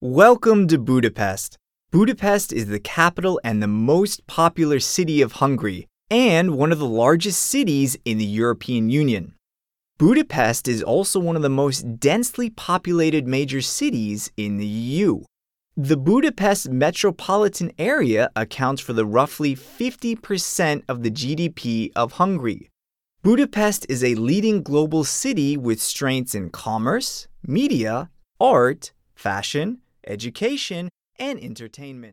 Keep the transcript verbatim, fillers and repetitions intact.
Welcome to Budapest. Budapest is the capital and the most popular city of Hungary, and one of the largest cities in the European Union. Budapest is also one of the most densely populated major cities in the E U. The Budapest metropolitan area accounts for the roughly fifty percent of the G D P of Hungary. Budapest is a leading global city with strengths in commerce, media, art, fashion, education, and entertainment.